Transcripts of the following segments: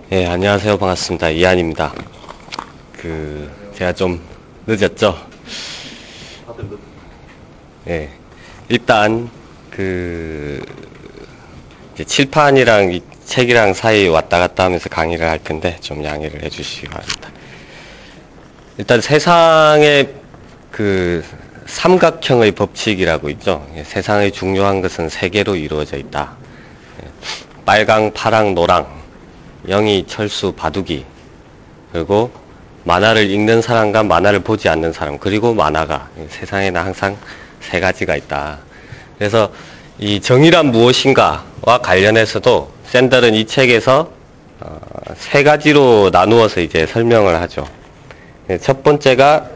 예, 안녕하세요. 반갑습니다. 이한입니다. 제가 좀 늦었죠? 예. 일단, 이제 칠판이랑 이 책이랑 사이 왔다 갔다 하면서 강의를 할 텐데, 좀 양해를 해 주시기 바랍니다. 일단 세상의 삼각형의 법칙이라고 있죠? 예, 세상의 중요한 것은 세 개로 이루어져 있다. 예, 빨강, 파랑, 노랑, 영희, 철수, 바둑이, 그리고 만화를 읽는 사람과 만화를 보지 않는 사람, 그리고 만화가 세상에는 항상 세 가지가 있다. 그래서 이 정의란 무엇인가와 관련해서도 샌들은 이 책에서 세 가지로 나누어서 이제 설명을 하죠. 첫 번째가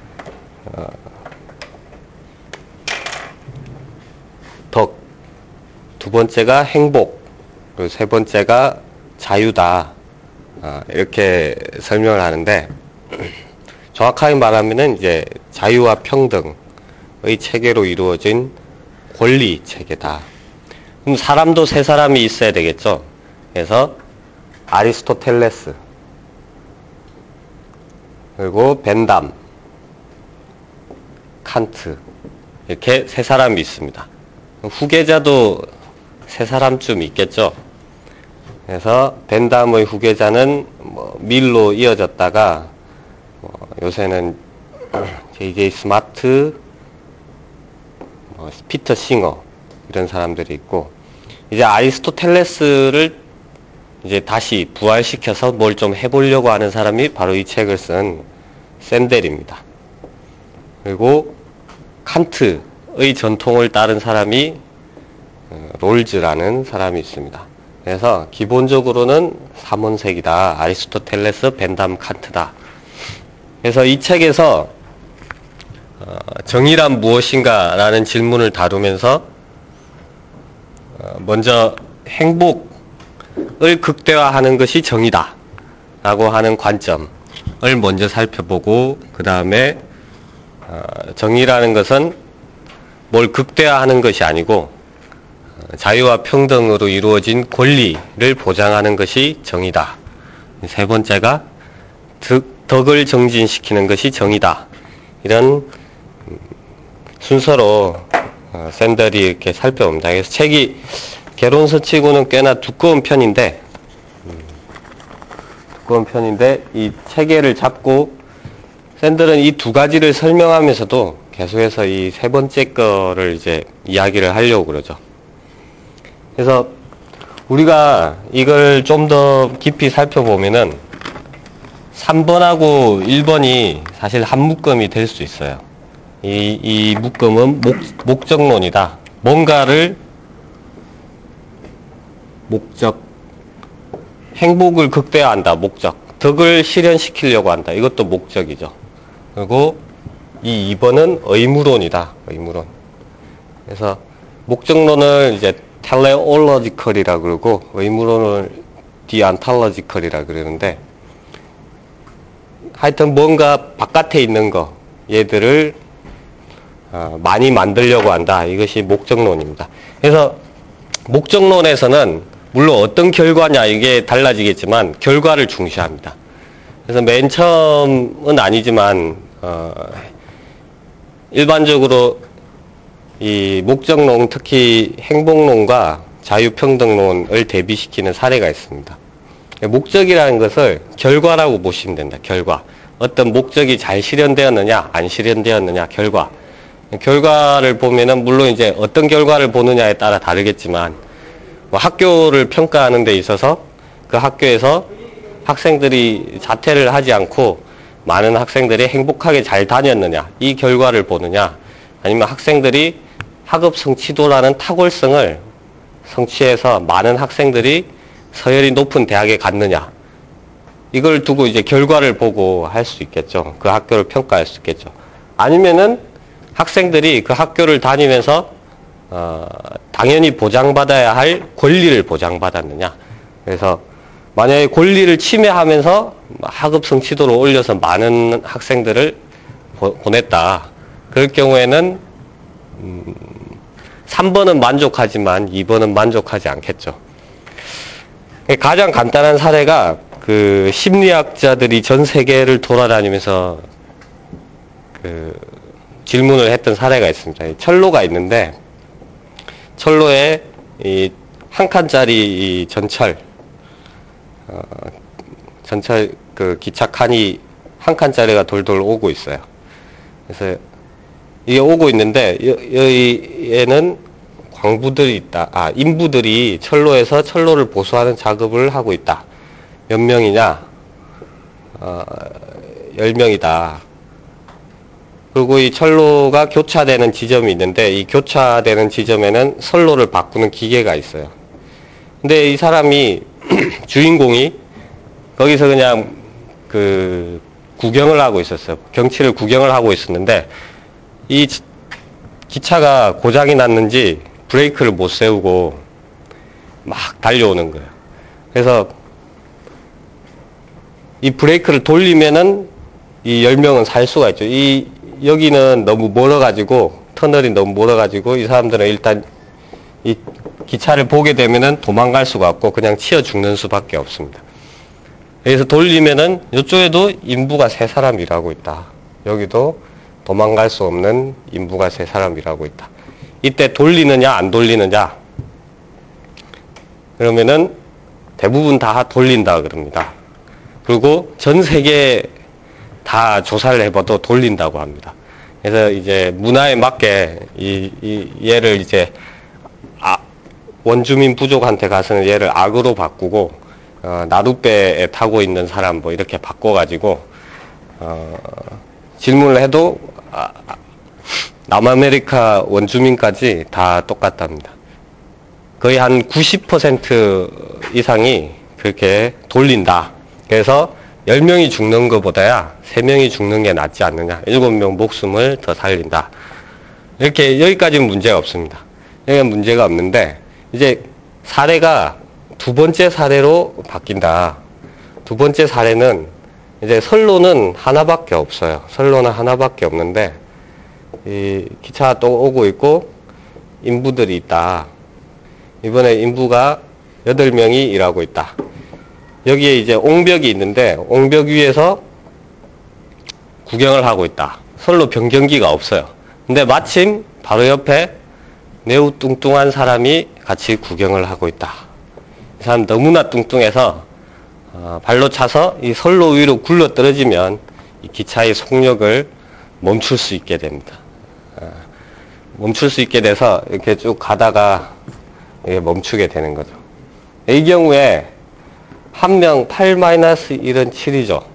덕, 두 번째가 행복, 그리고 세 번째가 자유다. 이렇게 설명을 하는데, 정확하게 말하면은 이제 자유와 평등의 체계로 이루어진 권리 체계다. 그럼 사람도 세 사람이 있어야 되겠죠. 그래서 아리스토텔레스, 그리고 벤담, 칸트, 이렇게 세 사람이 있습니다. 후계자도 세 사람쯤 있겠죠. 그래서 벤담의 후계자는 밀로 이어졌다가 요새는 J.J. 스마트, 피터 싱어, 이런 사람들이 있고, 이제 아리스토텔레스를 이제 다시 부활시켜서 뭘 좀 해보려고 하는 사람이 바로 이 책을 쓴 샌델입니다. 그리고 칸트의 전통을 따른 사람이 롤즈라는 사람이 있습니다. 그래서 기본적으로는 삼원색이다. 아리스토텔레스, 벤담, 칸트다. 그래서 이 책에서 정의란 무엇인가 라는 질문을 다루면서 먼저 행복을 극대화하는 것이 정의다 라고 하는 관점을 먼저 살펴보고, 그 다음에 정의라는 것은 뭘 극대화하는 것이 아니고 자유와 평등으로 이루어진 권리를 보장하는 것이 정의다. 세 번째가 덕을 정진시키는 것이 정의다. 이런 순서로 샌들이 이렇게 살펴봅니다. 그래서 책이 개론서치고는 꽤나 두꺼운 편인데 이 체계를 잡고 샌들은 이 두 가지를 설명하면서도 계속해서 이 세 번째 거를 이제 이야기를 하려고 그러죠. 그래서 우리가 이걸 좀 더 깊이 살펴보면은 3번하고 1번이 사실 한 묶음이 될 수 있어요. 이 묶음은 목적론이다. 뭔가를 행복을 극대화한다. 목적. 덕을 실현시키려고 한다. 이것도 목적이죠. 그리고 이 2번은 의무론이다. 의무론. 그래서 목적론을 이제 teleological이라 그러고 의무론을 deontological이라 그러는데, 하여튼 뭔가 바깥에 있는 거, 얘들을 많이 만들려고 한다. 이것이 목적론입니다. 그래서 목적론에서는 물론 어떤 결과냐 이게 달라지겠지만 결과를 중시합니다. 그래서 맨 처음은 아니지만 일반적으로 이 목적론, 특히 행복론과 자유평등론을 대비시키는 사례가 있습니다. 목적이라는 것을 결과라고 보시면 된다. 결과. 어떤 목적이 잘 실현되었느냐, 안 실현되었느냐, 결과. 결과를 보면은 물론 이제 어떤 결과를 보느냐에 따라 다르겠지만, 학교를 평가하는 데 있어서 그 학교에서 학생들이 자퇴를 하지 않고 많은 학생들이 행복하게 잘 다녔느냐, 이 결과를 보느냐, 아니면 학생들이 학업 성취도라는 탁월성을 성취해서 많은 학생들이 서열이 높은 대학에 갔느냐, 이걸 두고 이제 결과를 보고 할 수 있겠죠. 그 학교를 평가할 수 있겠죠. 아니면은 학생들이 그 학교를 다니면서 당연히 보장받아야 할 권리를 보장받았느냐. 그래서 만약에 권리를 침해하면서 학업 성취도를 올려서 많은 학생들을 보냈다. 그럴 경우에는 3번은 만족하지만 2번은 만족하지 않겠죠. 가장 간단한 사례가 그 심리학자들이 전 세계를 돌아다니면서 그 질문을 했던 사례가 있습니다. 철로가 있는데 철로에 이 한 칸짜리 이 전철 그 기차 칸이 한 칸짜리가 돌돌 오고 있어요. 그래서 이게 오고 있는데 여기에는 광부들이 있다. 인부들이 철로에서 철로를 보수하는 작업을 하고 있다. 몇 명이냐? 10명이다. 그리고 이 철로가 교차되는 지점이 있는데 이 교차되는 지점에는 선로를 바꾸는 기계가 있어요. 근데 이 사람이 주인공이 거기서 그냥 그 구경을 하고 있었어요. 경치를 구경을 하고 있었는데 이 기차가 고장이 났는지 브레이크를 못 세우고 막 달려오는 거예요. 그래서 이 브레이크를 돌리면은 이 10명은 살 수가 있죠. 여기는 너무 멀어가지고, 터널이 너무 멀어가지고, 이 사람들은 일단 이 기차를 보게 되면은 도망갈 수가 없고, 그냥 치여 죽는 수밖에 없습니다. 여기서 돌리면은, 이쪽에도 인부가 3사람 일하고 있다. 여기도 도망갈 수 없는 인부가 3사람 일하고 있다. 이때 돌리느냐, 안 돌리느냐? 그러면은 대부분 다 돌린다 그럽니다. 그리고 전 세계 다 조사를 해봐도 돌린다고 합니다. 그래서 이제 문화에 맞게 얘를 이제 원주민 부족한테 가서는 얘를 악으로 바꾸고 나룻배에 타고 있는 사람 뭐 이렇게 바꿔가지고 질문을 해도 남아메리카 원주민까지 다 똑같답니다. 거의 한 90% 이상이 그렇게 돌린다. 그래서 10명이 죽는 것보다야 3명이 죽는 게 낫지 않느냐. 7명 목숨을 더 살린다. 이렇게 여기까지는 문제가 없습니다. 여기는 문제가 없는데 이제 사례가 두 번째 사례로 바뀐다. 두 번째 사례는 이제 선로는 하나밖에 없어요. 선로는 하나밖에 없는데 이 기차가 또 오고 있고 인부들이 있다. 이번에 인부가 8명이 일하고 있다. 여기에 이제 옹벽이 있는데 옹벽 위에서 구경을 하고 있다. 선로 변경기가 없어요. 근데 마침 바로 옆에 매우 뚱뚱한 사람이 같이 구경을 하고 있다. 이 사람 너무나 뚱뚱해서 발로 차서 이 선로 위로 굴러 떨어지면 이 기차의 속력을 멈출 수 있게 됩니다. 멈출 수 있게 돼서 이렇게 쭉 가다가 멈추게 되는 거죠. 이 경우에 한 명 8-1은 7이죠.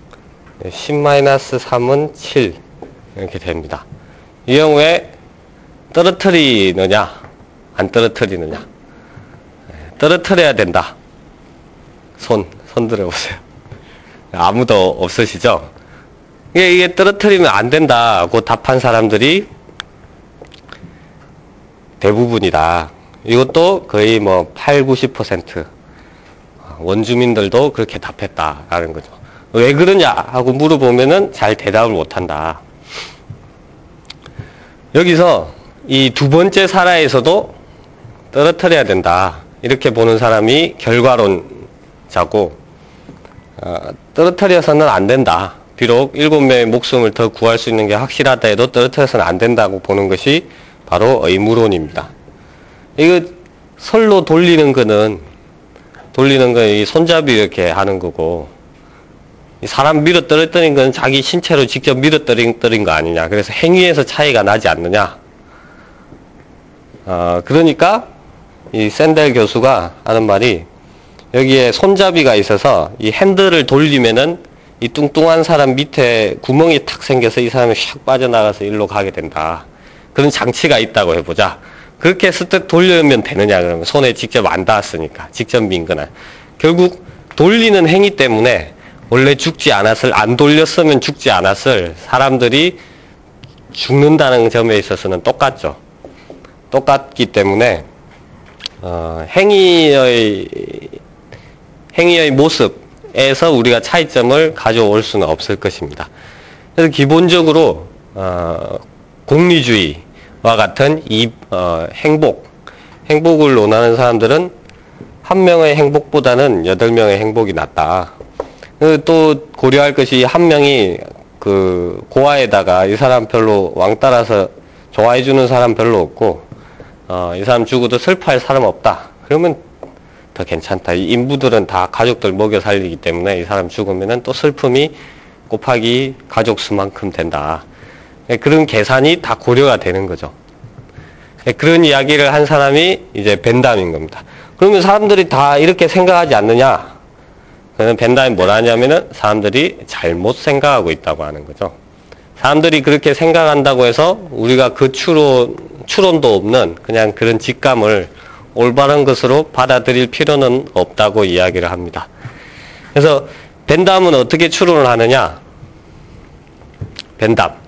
10-3은 7 이렇게 됩니다. 이 경우에 떨어뜨리느냐 안 떨어뜨리느냐. 떨어뜨려야 된다. 손 들어보세요. 아무도 없으시죠? 이게 떨어뜨리면 안 된다고 답한 사람들이 대부분이다. 이것도 거의 뭐 8-90% 원주민들도 그렇게 답했다라는 거죠. 왜 그러냐 하고 물어보면은 잘 대답을 못한다. 여기서 이 두 번째 사례에서도 떨어뜨려야 된다. 이렇게 보는 사람이 결과론자고 떨어뜨려서는 안 된다. 비록 7명의 목숨을 더 구할 수 있는 게 확실하다 해도 떨어뜨려서는 안 된다고 보는 것이 바로 의무론입니다. 이거 선로 돌리는 건 이 손잡이 이렇게 하는 거고 사람 밀어 떨어뜨린 건 자기 신체로 직접 밀어 떨어뜨린 거 아니냐. 그래서 행위에서 차이가 나지 않느냐. 그러니까 이 샌델 교수가 하는 말이 여기에 손잡이가 있어서 이 핸들을 돌리면은 이 뚱뚱한 사람 밑에 구멍이 탁 생겨서 이 사람이 샥 빠져나가서 일로 가게 된다. 그런 장치가 있다고 해보자. 그렇게 했을 때 돌리면 되느냐 그러면 손에 직접 안 닿았으니까 직접 민 거나 결국 돌리는 행위 때문에 원래 죽지 않았을 안 돌렸으면 죽지 않았을 사람들이 죽는다는 점에 있어서는 똑같죠. 똑같기 때문에 행위의 모습에서 우리가 차이점을 가져올 수는 없을 것입니다. 그래서 기본적으로 공리주의와 같은 행복을 논하는 사람들은 한 명의 행복 행복보다는 8명의 행복이 낫다. 또 고려할 것이 한 명이 그 고아에다가 이 사람 별로 왕따라서 좋아해주는 사람 별로 없고 이 사람 죽어도 슬퍼할 사람 없다. 그러면 더 괜찮다. 이 인부들은 다 가족들 먹여 살리기 때문에 이 사람 죽으면은 또 슬픔이 곱하기 가족 수만큼 된다. 그런 계산이 다 고려가 되는 거죠. 그런 이야기를 한 사람이 이제 벤담인 겁니다. 그러면 사람들이 다 이렇게 생각하지 않느냐? 그는 벤담이 뭐라 하냐면은 사람들이 잘못 생각하고 있다고 하는 거죠. 사람들이 그렇게 생각한다고 해서 우리가 그 추론도 없는 그냥 그런 직감을 올바른 것으로 받아들일 필요는 없다고 이야기를 합니다. 그래서 벤담은 어떻게 추론을 하느냐? 벤담.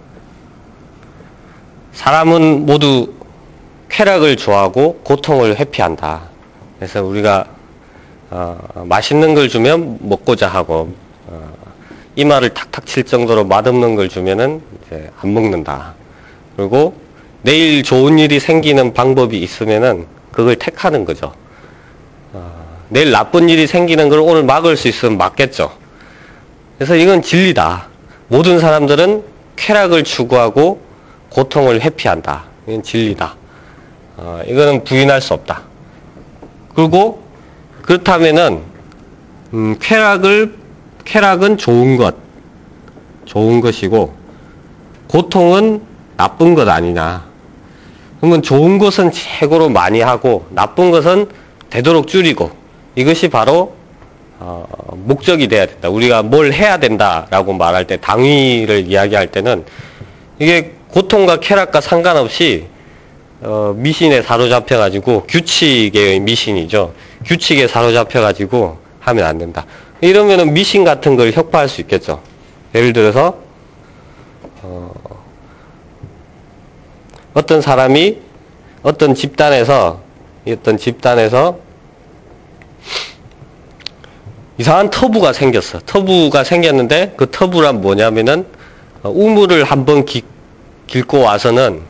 사람은 모두 쾌락을 좋아하고 고통을 회피한다. 그래서 우리가 맛있는 걸 주면 먹고자 하고 이마를 탁탁 칠 정도로 맛없는 걸 주면은 이제 안 먹는다. 그리고 내일 좋은 일이 생기는 방법이 있으면은 그걸 택하는 거죠. 내일 나쁜 일이 생기는 걸 오늘 막을 수 있으면 막겠죠. 그래서 이건 진리다. 모든 사람들은 쾌락을 추구하고 고통을 회피한다. 이건 진리다. 이거는 부인할 수 없다. 그리고 그렇다면은 쾌락은 좋은 것이고 고통은 나쁜 것 아니냐. 그러면 좋은 것은 최고로 많이 하고 나쁜 것은 되도록 줄이고 이것이 바로 목적이 돼야 된다. 우리가 뭘 해야 된다라고 말할 때 당위를 이야기할 때는 이게 고통과 쾌락과 상관없이 미신에 사로잡혀가지고 규칙의 미신이죠. 규칙에 사로잡혀가지고 하면 안 된다. 이러면은 미신 같은 걸 혁파할 수 있겠죠. 예를 들어서 어떤 사람이 어떤 집단에서 이상한 터부가 생겼어. 터부가 생겼는데 그 터부란 뭐냐면은 우물을 한번 깃고 와서는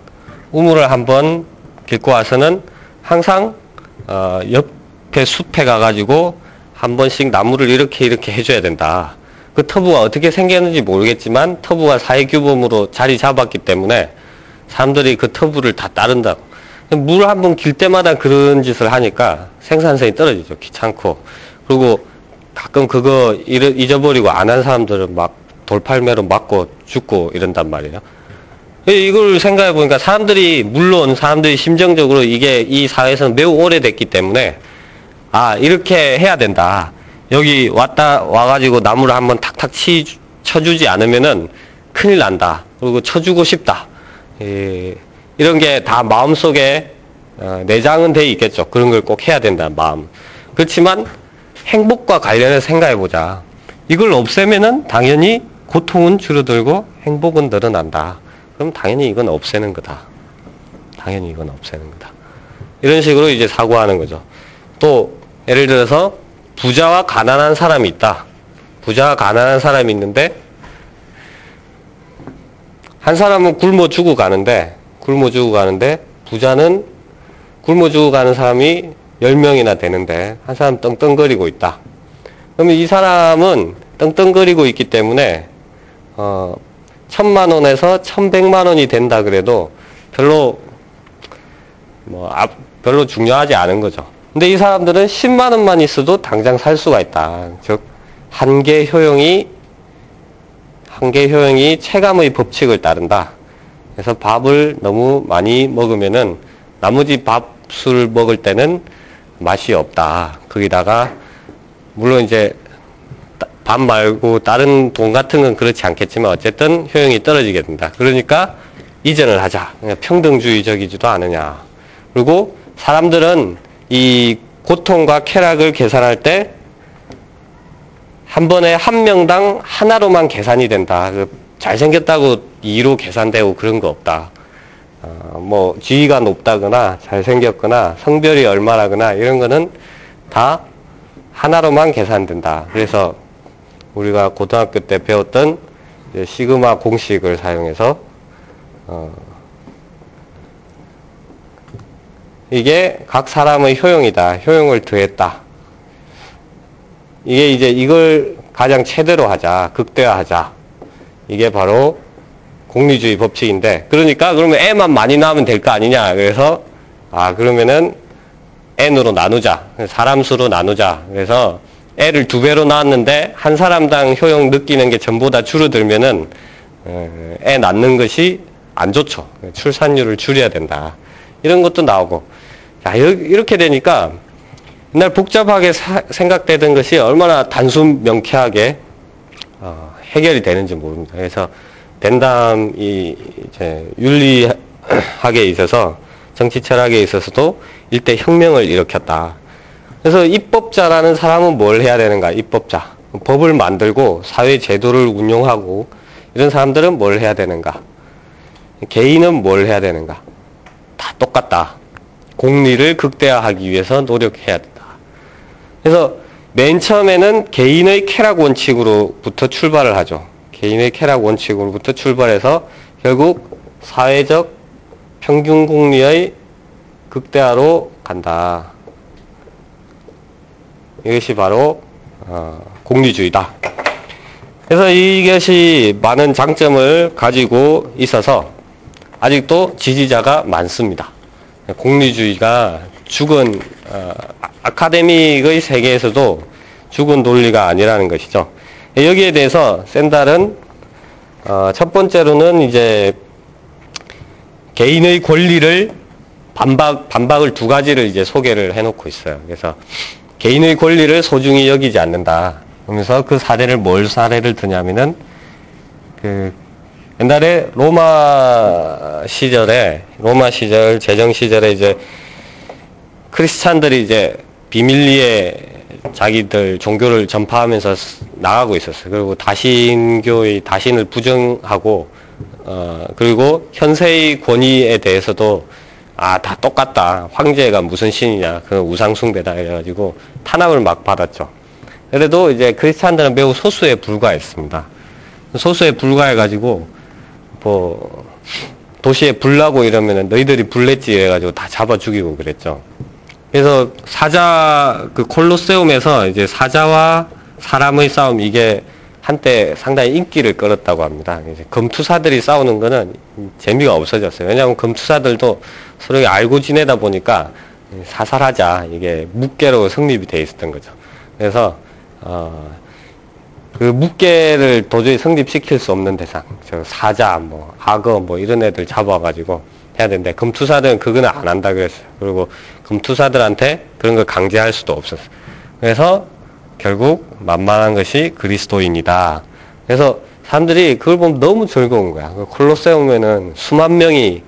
항상 옆에 숲에 가가지고 한 번씩 나무를 이렇게 해줘야 된다. 그 터부가 어떻게 생겼는지 모르겠지만 터부가 사회규범으로 자리 잡았기 때문에 사람들이 그 터부를 다 따른다. 물 한 번 길 때마다 그런 짓을 하니까 생산성이 떨어지죠. 귀찮고. 그리고 가끔 그거 잊어버리고 안 한 사람들은 막 돌팔매로 맞고 죽고 이런단 말이에요. 이걸 생각해 보니까 물론 사람들이 심정적으로 이게 이 사회에서는 매우 오래됐기 때문에 이렇게 해야 된다. 여기 와가지고 나무를 한번 탁탁 쳐주지 않으면은 큰일 난다. 그리고 쳐주고 싶다. 이런 게 다 마음속에 내장은 돼 있겠죠. 그런 걸 꼭 해야 된다는 마음. 그렇지만 행복과 관련해서 생각해 보자. 이걸 없애면은 당연히 고통은 줄어들고 행복은 늘어난다. 그럼 당연히 이건 없애는 거다. 이런 식으로 이제 사고하는 거죠. 또 예를 들어서 부자와 가난한 사람이 있다. 부자와 가난한 사람이 있는데 한 사람은 굶어 죽고 가는데 부자는 굶어 죽고 가는 사람이 10명이나 되는데 한 사람 떵떵거리고 있다. 그러면 이 사람은 떵떵거리고 있기 때문에 1000만 원에서 1100만 원이 된다 그래도 별로 중요하지 않은 거죠. 근데 이 사람들은 10만 원만 있어도 당장 살 수가 있다. 즉 한계 효용이 체감의 법칙을 따른다. 그래서 밥을 너무 많이 먹으면은 나머지 밥술 먹을 때는 맛이 없다. 거기다가 물론 이제 밥 말고 다른 돈 같은 건 그렇지 않겠지만 어쨌든 효용이 떨어지게 된다. 그러니까 이전을 하자. 평등주의적이지도 않으냐. 그리고 사람들은 이 고통과 쾌락을 계산할 때 한 번에 한 명당 하나로만 계산이 된다. 잘생겼다고 2로 계산되고 그런 거 없다. 지위가 높다거나 잘생겼거나 성별이 얼마나거나 이런 거는 다 하나로만 계산된다. 그래서 우리가 고등학교 때 배웠던 시그마 공식을 사용해서 이게 각 사람의 효용이다. 효용을 더했다. 이게 이제 이걸 가장 최대로 하자, 극대화하자. 이게 바로 공리주의 법칙인데, 그러니까 그러면 애만 많이 낳으면 될 거 아니냐. 그래서 그러면은 n으로 나누자. 사람 수로 나누자. 그래서 애를 2배로 낳았는데 한 사람당 효용 느끼는 게 전부 다 줄어들면은 애 낳는 것이 안 좋죠. 출산율을 줄여야 된다. 이런 것도 나오고. 자, 이렇게 되니까 옛날 복잡하게 생각되던 것이 얼마나 단순 명쾌하게 해결이 되는지 모릅니다. 그래서 벤담이 이제 윤리학에 있어서, 정치 철학에 있어서도 일대 혁명을 일으켰다. 그래서 입법자라는 사람은 뭘 해야 되는가? 입법자. 법을 만들고 사회 제도를 운용하고 이런 사람들은 뭘 해야 되는가? 개인은 뭘 해야 되는가? 다 똑같다. 공리를 극대화하기 위해서 노력해야 된다. 그래서 맨 처음에는 개인의 쾌락 원칙으로부터 출발을 하죠. 개인의 쾌락 원칙으로부터 출발해서 결국 사회적 평균 공리의 극대화로 간다. 이것이 바로 공리주의다. 그래서 이것이 많은 장점을 가지고 있어서 아직도 지지자가 많습니다. 공리주의가 죽은 아카데믹의 세계에서도 죽은 논리가 아니라는 것이죠. 여기에 대해서 샌달은 첫 번째로는 이제 개인의 권리를 반박을 2가지를 이제 소개를 해놓고 있어요. 그래서 개인의 권리를 소중히 여기지 않는다. 그러면서 그 사례를 뭘 사례를 드냐면은 옛날에 로마 시절 제정 시절에 이제 크리스찬들이 이제 비밀리에 자기들 종교를 전파하면서 나가고 있었어요. 그리고 다신을 부정하고 그리고 현세의 권위에 대해서도 다 똑같다. 황제가 무슨 신이냐. 그 우상숭배다. 이래가지고 탄압을 막 받았죠. 그래도 이제 크리스찬들은 매우 소수에 불과했습니다. 소수에 불과해가지고 도시에 불나고 이러면은 너희들이 불냈지 이래가지고 다 잡아 죽이고 그랬죠. 그래서 콜로세움에서 이제 사자와 사람의 싸움, 이게 한때 상당히 인기를 끌었다고 합니다. 이제 검투사들이 싸우는 거는 재미가 없어졌어요. 왜냐하면 검투사들도 서로 알고 지내다 보니까 사살하자, 이게 묵계로 성립이 돼 있었던 거죠. 그래서 그 묵계를 도저히 성립시킬 수 없는 대상, 사자, 악어, 이런 애들 잡아가지고 해야 되는데, 검투사들은 그거는 안 한다 그랬어요. 그리고 검투사들한테 그런 걸 강제할 수도 없었어요. 그래서 결국 만만한 것이 그리스도인이다. 그래서 사람들이 그걸 보면 너무 즐거운 거야. 콜로세움에는 수만 명이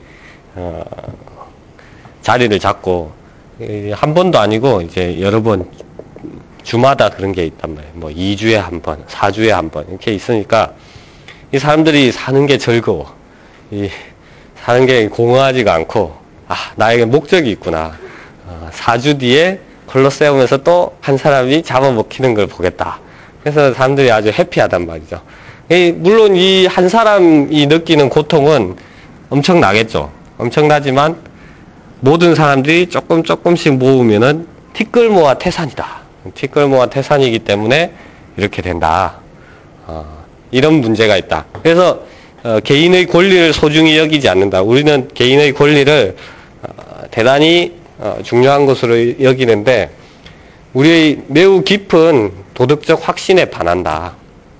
자리를 잡고, 한 번도 아니고 이제 여러 번 주마다 그런 게 있단 말이에요. 2주에 한 번, 4주에 한 번 이렇게 있으니까 이 사람들이 사는 게 즐거워. 사는 게 공허하지가 않고, 나에게 목적이 있구나. 4주 뒤에 콜로세움에서 또 한 사람이 잡아먹히는 걸 보겠다. 그래서 사람들이 아주 해피하단 말이죠. 물론 이 한 사람이 느끼는 고통은 엄청나겠죠. 엄청나지만 모든 사람들이 조금씩 모으면은 티끌모아 태산이다. 티끌모아 태산이기 때문에 이렇게 된다. 이런 문제가 있다. 그래서 개인의 권리를 소중히 여기지 않는다. 우리는 개인의 권리를 대단히 중요한 것으로 여기는데, 우리의 매우 깊은 도덕적 확신에 반한다.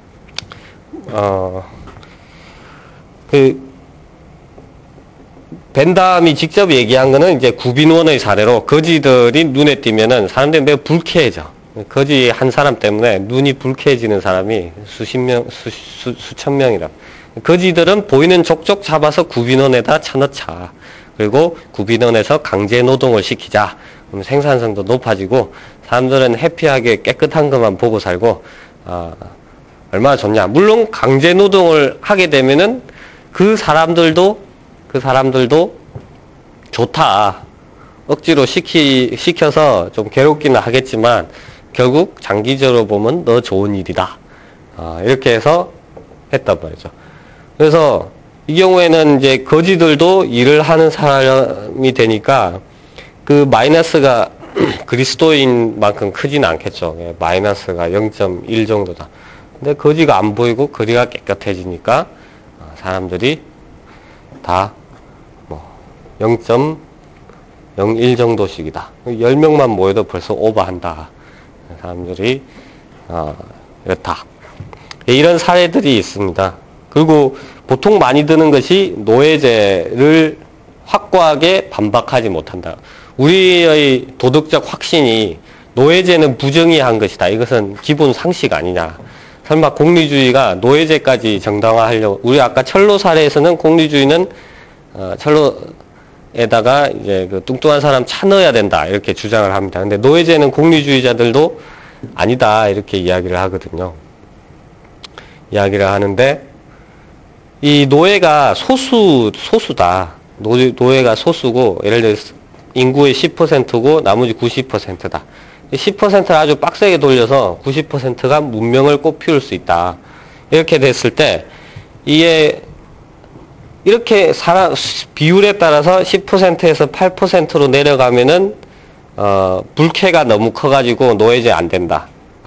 벤담이 직접 얘기한 거는 이제 구빈원의 사례로, 거지들이 눈에 띄면은 사람들이 매우 불쾌해져. 거지 한 사람 때문에 눈이 불쾌해지는 사람이 수천 명이라. 거지들은 보이는 족족 잡아서 구빈원에다 쳐넣자. 그리고 구빈원에서 강제 노동을 시키자. 그럼 생산성도 높아지고 사람들은 해피하게 깨끗한 것만 보고 살고, 얼마나 좋냐. 물론 강제 노동을 하게 되면은 그 사람들도 좋다. 억지로 시켜서 좀 괴롭기는 하겠지만 결국 장기적으로 보면 더 좋은 일이다. 이렇게 해서 했단 말이죠. 그래서 이 경우에는 이제 거지들도 일을 하는 사람이 되니까 그 마이너스가 그리스도인만큼 크지는 않겠죠. 마이너스가 0.1 정도다. 근데 거지가 안 보이고 거리가 깨끗해지니까 사람들이 다 뭐 0.01 정도씩이다. 10명만 모여도 벌써 오버한다. 사람들이 이렇다. 이런 사례들이 있습니다. 그리고 보통 많이 드는 것이 노예제를 확고하게 반박하지 못한다. 우리의 도덕적 확신이 노예제는 부정의한 것이다. 이것은 기본 상식 아니냐. 설마 공리주의가 노예제까지 정당화하려고. 우리 아까 철로 사례에서는 공리주의는 철로에다가 이제 그 뚱뚱한 사람 차 넣어야 된다. 이렇게 주장을 합니다. 근데 노예제는 공리주의자들도 아니다. 이렇게 이야기를 하거든요. 이야기를 하는데, 이 노예가 소수다. 노예가 소수고, 예를 들어서 인구의 10%고, 나머지 90%다. 10%를 아주 빡세게 돌려서 90%가 문명을 꽃피울 수 있다. 이렇게 됐을 때, 이게, 이렇게 비율에 따라서 10%에서 8%로 내려가면은, 불쾌가 너무 커가지고 노예제 안 된다.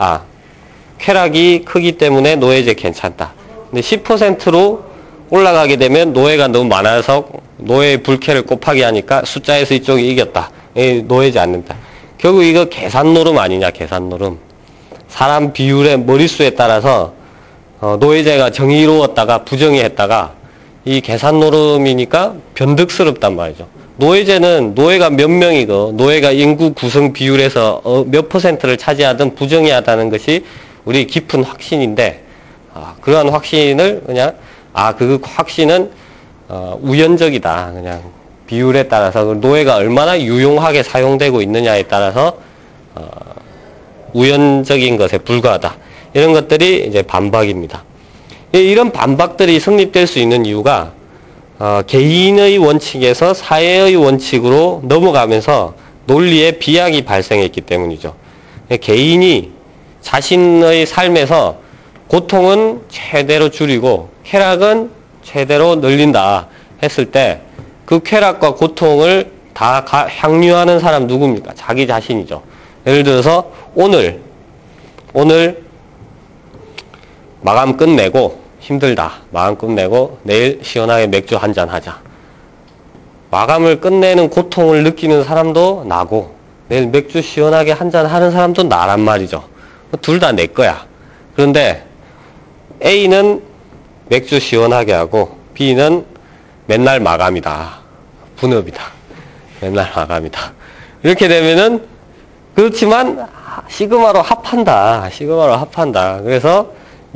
쾌락이 크기 때문에 노예제 괜찮다. 근데 10%로 올라가게 되면 노예가 너무 많아서 노예의 불쾌를 곱하기 하니까 숫자에서 이쪽이 이겼다. 노예제 안 된다. 결국 이거 계산노름 아니냐, 계산노름. 사람 비율의 머릿수에 따라서 노예제가 정의로웠다가 부정의했다가 이 계산노름이니까 변덕스럽단 말이죠. 노예제는 노예가 몇 명이고 노예가 인구 구성 비율에서 몇 퍼센트를 차지하든 부정의하다는 것이 우리 깊은 확신인데, 그러한 확신을 그냥 그 확신은 우연적이다. 그냥 비율에 따라서 노예가 얼마나 유용하게 사용되고 있느냐에 따라서 우연적인 것에 불과하다. 이런 것들이 이제 반박입니다. 이런 반박들이 성립될 수 있는 이유가 개인의 원칙에서 사회의 원칙으로 넘어가면서 논리에 비약이 발생했기 때문이죠. 개인이 자신의 삶에서 고통은 최대로 줄이고 쾌락은 최대로 늘린다 했을 때 그 쾌락과 고통을 다 향유하는 사람 누굽니까? 자기 자신이죠. 예를 들어서 오늘 마감 끝내고 힘들다. 마감 끝내고 내일 시원하게 맥주 한잔 하자. 마감을 끝내는 고통을 느끼는 사람도 나고 내일 맥주 시원하게 한잔 하는 사람도 나란 말이죠. 둘 다 내 거야. 그런데 A는 맥주 시원하게 하고 B는 맨날 마감이다. 분업이다. 맨날 마감이다. 이렇게 되면은 그렇지만 시그마로 합한다. 시그마로 합한다. 그래서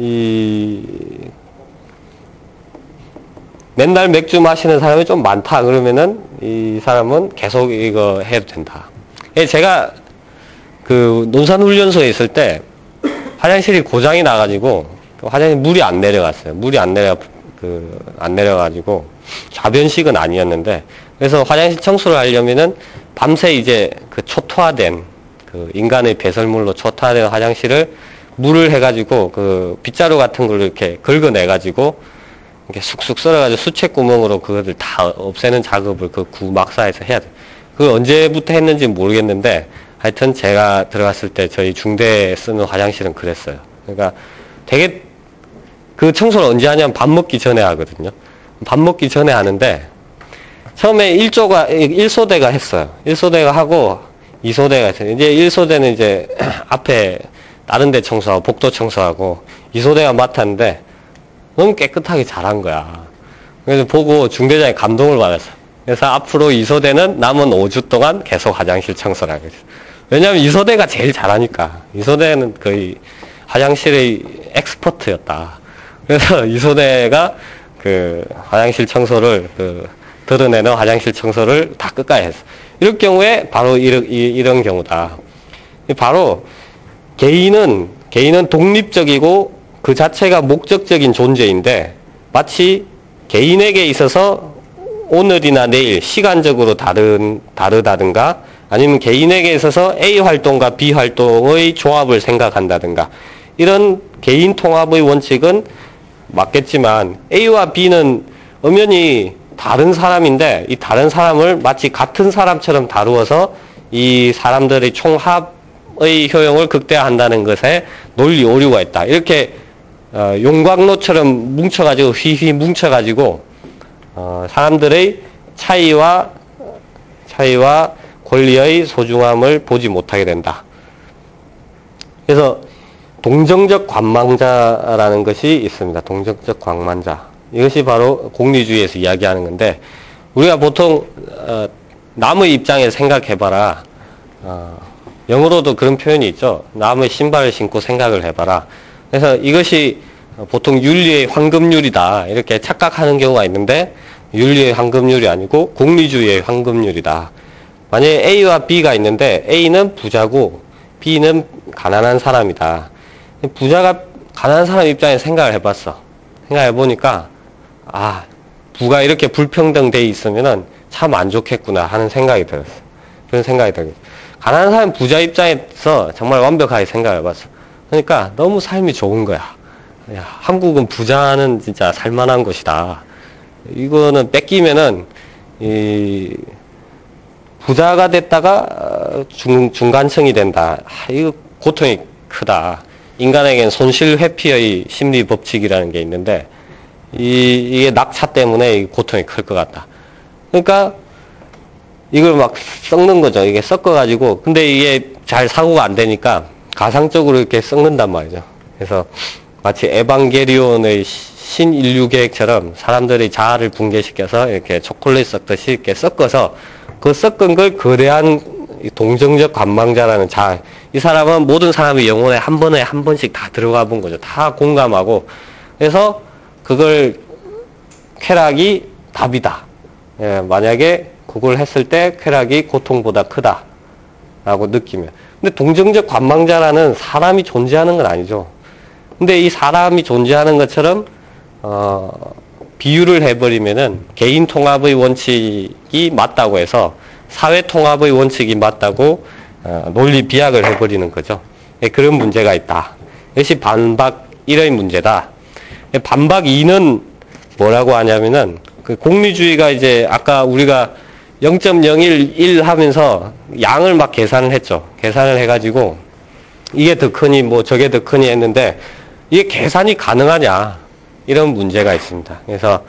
맨날 맥주 마시는 사람이 좀 많다. 그러면은 이 사람은 계속 이거 해도 된다. 제가 그 논산훈련소에 있을 때 화장실이 고장이 나가지고 화장실 물이 안 내려갔어요. 물이 안 내려가지고 좌변식은 아니었는데, 그래서 화장실 청소를 하려면은 밤새 이제 그 초토화된 그 인간의 배설물로 초토화된 화장실을 물을 해가지고 그 빗자루 같은 걸로 이렇게 긁어내가지고 이렇게 쑥쑥 썰어가지고 수채구멍으로 그것을 다 없애는 작업을 그 구막사에서 해야 돼. 그걸 언제부터 했는지 모르겠는데 하여튼 제가 들어갔을 때 저희 중대에 쓰는 화장실은 그랬어요. 그러니까 되게 그 청소를 언제 하냐면 밥 먹기 전에 하거든요. 밥 먹기 전에 하는데 처음에 1소대가 했어요. 1소대가 하고 2소대가 했어요. 이제 1소대는 이제 앞에 다른 데 청소하고 복도 청소하고 2소대가 맡았는데 너무 깨끗하게 잘한 거야. 그래서 보고 중대장이 감동을 받았어. 그래서 앞으로 2소대는 남은 5주 동안 계속 화장실 청소를 하겠어. 왜냐면 2소대가 제일 잘하니까. 2소대는 거의 화장실의 엑스퍼트였다. 그래서 2소대가 그 화장실 청소를 드러내는 화장실 청소를 다 끝까지 했어. 이럴 경우에 바로 이런 경우다. 바로 개인은 독립적이고 그 자체가 목적적인 존재인데 마치 개인에게 있어서 오늘이나 내일 시간적으로 다르다든가 아니면 개인에게 있어서 A 활동과 B 활동의 조합을 생각한다든가 이런 개인 통합의 원칙은 맞겠지만 A와 B는 엄연히 다른 사람인데 이 다른 사람을 마치 같은 사람처럼 다루어서 이 사람들의 총합의 효용을 극대화한다는 것에 논리 오류가 있다. 이렇게 용광로처럼 뭉쳐가지고 휘휘 뭉쳐가지고 사람들의 차이와 권리의 소중함을 보지 못하게 된다. 그래서 동정적 관망자라는 것이 있습니다. 동정적 관망자. 이것이 바로 공리주의에서 이야기하는 건데, 우리가 보통 남의 입장에서 생각해봐라. 영어로도 그런 표현이 있죠. 남의 신발을 신고 생각을 해봐라. 그래서 이것이 보통 윤리의 황금률이다, 이렇게 착각하는 경우가 있는데, 윤리의 황금률이 아니고 공리주의의 황금률이다. 만약에 A와 B가 있는데 A는 부자고 B는 가난한 사람이다. 부자가 가난한 사람 입장에서 생각을 해봤어. 생각해보니까 부가 이렇게 불평등돼 있으면은 참 안 좋겠구나 하는 생각이 들었어. 그런 생각이 들었어. 가난한 사람 부자 입장에서 정말 완벽하게 생각해봤어. 그러니까 너무 삶이 좋은 거야. 야, 한국은 부자는 진짜 살만한 곳이다. 이거는 뺏기면은 부자가 됐다가 중간층이 된다. 이거 고통이 크다. 인간에겐 손실 회피의 심리 법칙이라는 게 있는데, 이게 낙차 때문에 고통이 클 것 같다. 그러니까 이걸 막 썩는 거죠. 이게 섞어가지고, 근데 이게 잘 사고가 안 되니까 가상적으로 이렇게 썩는단 말이죠. 그래서 마치 에반게리온의 신인류 계획처럼 사람들의 자아를 붕괴시켜서 이렇게 초콜릿 섞듯이 이렇게 섞어서, 그 섞은 걸 거대한 동정적 관망자라는 자아, 이 사람은 모든 사람의 영혼에 한 번씩 다 들어가 본 거죠. 다 공감하고. 그래서 그걸 쾌락이 답이다. 예, 만약에 그걸 했을 때 쾌락이 고통보다 크다 라고 느끼면. 근데 동정적 관망자라는 사람이 존재하는 건 아니죠. 근데 이 사람이 존재하는 것처럼 비유를 해버리면은 개인 통합의 원칙이 맞다고 해서 사회 통합의 원칙이 맞다고 논리 비약을 해버리는 거죠. 그런 문제가 있다. 이것이 반박 1의 문제다. 반박 2는 뭐라고 하냐면은, 그 공리주의가 이제 아까 우리가 0.011 하면서 양을 막 계산을 했죠. 계산을 해가지고 이게 더 크니 뭐 저게 더 크니 했는데, 이게 계산이 가능하냐, 이런 문제가 있습니다. 그래서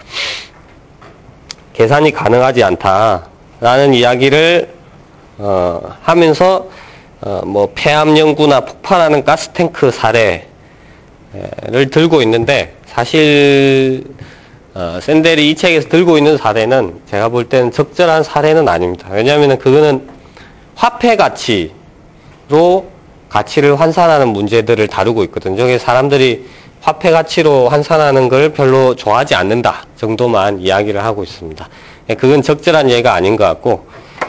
계산이 가능하지 않다라는 이야기를 하면서 뭐 폐암 연구나 폭발하는 가스탱크 사례를 들고 있는데, 사실 샌델이 이 책에서 들고 있는 사례는 제가 볼 때는 적절한 사례는 아닙니다. 왜냐하면 그거는 화폐 가치로 가치를 환산하는 문제들을 다루고 있거든요. 그래서 사람들이 화폐 가치로 환산하는 걸 별로 좋아하지 않는다 정도만 이야기를 하고 있습니다. 그건 적절한 예가 아닌 것 같고,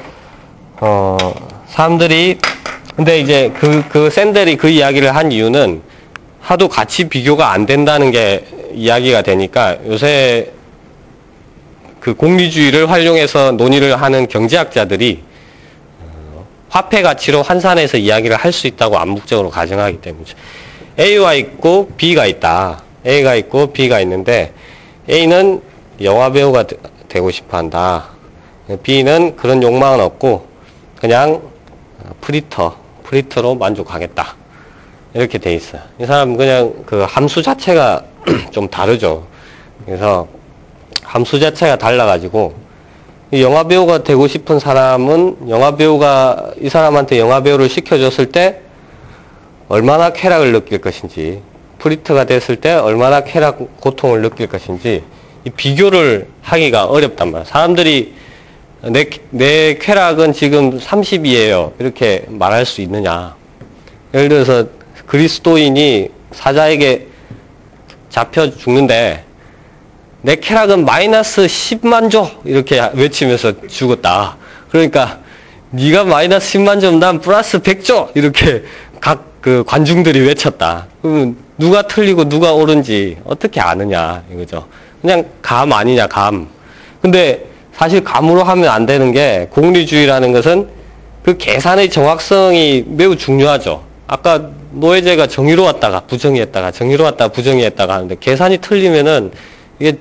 사람들이, 근데 이제 그 샌델이 그 이야기를 한 이유는 하도 가치 비교가 안 된다는 게 이야기가 되니까, 요새 그 공리주의를 활용해서 논의를 하는 경제학자들이 화폐 가치로 환산해서 이야기를 할 수 있다고 암묵적으로 가정하기 때문이죠. A가 있고 B가 있다. A가 있고 B가 있는데, A는 영화배우가 되고 싶어 한다. B는 그런 욕망은 없고 그냥 프리터로 만족하겠다. 이렇게 돼 있어요. 이 사람은 그냥 그 함수 자체가 좀 다르죠. 그래서 함수 자체가 달라가지고, 영화배우가 되고 싶은 사람은 영화배우가 이 사람한테 영화배우를 시켜줬을 때 얼마나 쾌락을 느낄 것인지, 프리터가 됐을 때 얼마나 고통을 느낄 것인지, 이 비교를 하기가 어렵단 말이에요. 사람들이 내 쾌락은 지금 30이에요. 이렇게 말할 수 있느냐. 예를 들어서 그리스도인이 사자에게 잡혀 죽는데, 내 쾌락은 마이너스 10만 조 이렇게 외치면서 죽었다. 그러니까 네가 마이너스 10만 조, 난 플러스 100조 이렇게 각 그 관중들이 외쳤다. 그러면 누가 틀리고 누가 옳은지 어떻게 아느냐 이거죠. 그냥 감 아니냐, 감. 근데 사실 감으로 하면 안 되는 게, 공리주의라는 것은 그 계산의 정확성이 매우 중요하죠. 아까 노예제가 정의로웠다가 부정의했다가 정의로웠다가 부정의했다가 하는데, 계산이 틀리면은 이게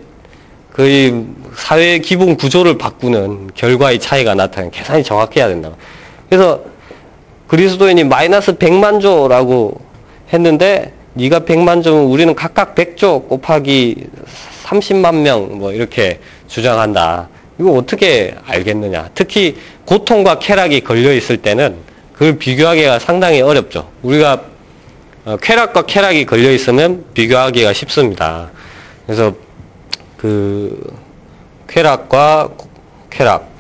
거의 사회의 기본 구조를 바꾸는 결과의 차이가 나타나요. 계산이 정확해야 된다. 그래서 그리스도인이 마이너스 100만 조라고 했는데 네가 100만 조면 우리는 각각 100조 곱하기 30만 명 뭐 이렇게 주장한다. 이거 어떻게 알겠느냐. 특히 고통과 쾌락이 걸려 있을 때는 그걸 비교하기가 상당히 어렵죠. 우리가 쾌락과 쾌락이 걸려 있으면 비교하기가 쉽습니다. 그래서 그 쾌락과 쾌락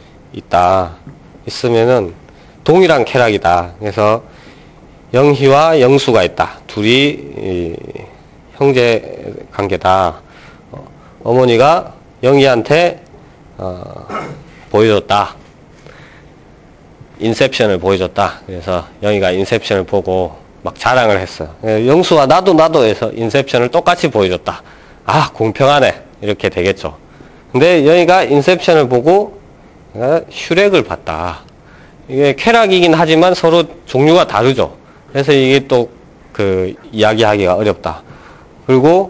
있으면은 동일한 쾌락이다. 그래서 영희와 영수가 있다. 둘이 형제 관계다. 어머니가 영희한테 보여줬다. 인셉션을 보여줬다. 그래서 영희가 인셉션을 보고 막 자랑을 했어요. 영수가 나도 해서 인셉션을 똑같이 보여줬다. 아, 공평하네. 이렇게 되겠죠. 근데 영희가 인셉션을 보고 슈렉을 봤다. 이게 쾌락이긴 하지만 서로 종류가 다르죠. 그래서 이게 또 이야기하기가 어렵다. 그리고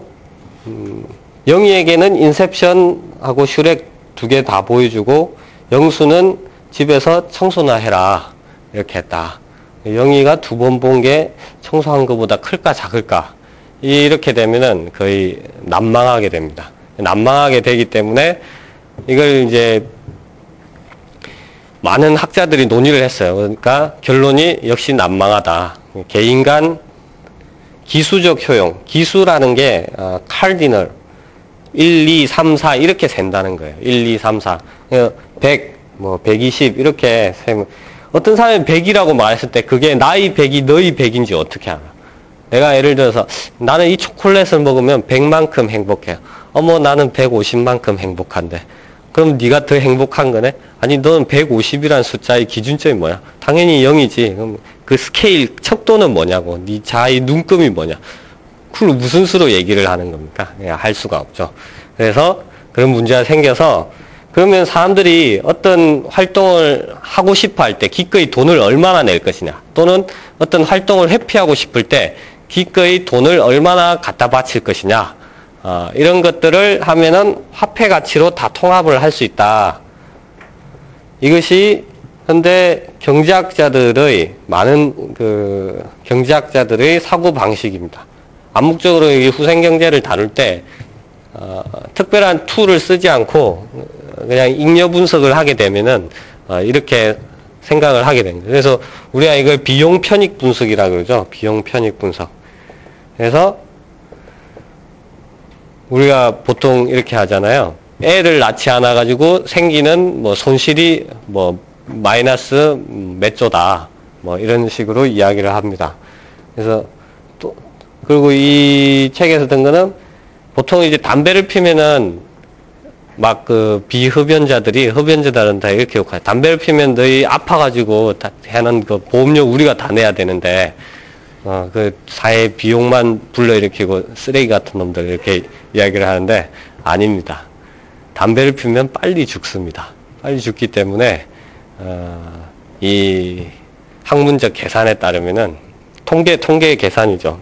영희에게는 인셉션하고 슈렉 두 개 다 보여주고 영수는 집에서 청소나 해라 이렇게 했다. 영희가 두 번 본 게 청소한 것보다 클까 작을까 이렇게 되면은 거의 난망하게 됩니다. 난망하게 되기 때문에 이걸 이제 많은 학자들이 논의를 했어요. 그러니까 결론이 역시 난망하다. 개인 간 기수적 효용, 기수라는 게 칼디널 1, 2, 3, 4 이렇게 센다는 거예요. 1, 2, 3, 4 100, 120 이렇게 세면 어떤 사람이 100이라고 말했을 때 그게 나의 100이 너의 100인지 어떻게 알아? 내가 예를 들어서 나는 이 초콜릿을 먹으면 100만큼 행복해. 어머 나는 150만큼 행복한데 그럼 네가 더 행복한 거네? 아니 너는 150이라는 숫자의 기준점이 뭐야? 당연히 0이지. 그럼 그 스케일 척도는 뭐냐고. 네 자의 눈금이 뭐냐? 그걸 무슨 수로 얘기를 하는 겁니까? 할 수가 없죠. 그래서 그런 문제가 생겨서 그러면 사람들이 어떤 활동을 하고 싶어 할 때 기꺼이 돈을 얼마나 낼 것이냐 또는 어떤 활동을 회피하고 싶을 때 기꺼이 돈을 얼마나 갖다 바칠 것이냐 이런 것들을 하면은 화폐 가치로 다 통합을 할 수 있다. 이것이 현대 경제학자들의 많은 경제학자들의 사고 방식입니다. 암묵적으로 이 후생경제를 다룰 때 특별한 툴을 쓰지 않고 그냥 잉여 분석을 하게 되면은 이렇게 생각을 하게 됩니다. 그래서 우리가 이걸 비용 편익 분석이라고 그러죠. 비용 편익 분석. 그래서 우리가 보통 이렇게 하잖아요. 애를 낳지 않아 가지고 생기는 손실이 마이너스 몇 조다. 이런 식으로 이야기를 합니다. 그래서 그리고 이 책에서 든 거는 보통 이제 담배를 피면은 막 흡연자들은 다 이렇게 욕해요. 담배를 피면 너희 아파가지고 다 하는 보험료 우리가 다 내야 되는데, 사회 비용만 불러일으키고 쓰레기 같은 놈들 이렇게 이야기를 하는데, 아닙니다. 담배를 피우면 빨리 죽습니다. 빨리 죽기 때문에, 이 학문적 계산에 따르면은, 통계 계산이죠.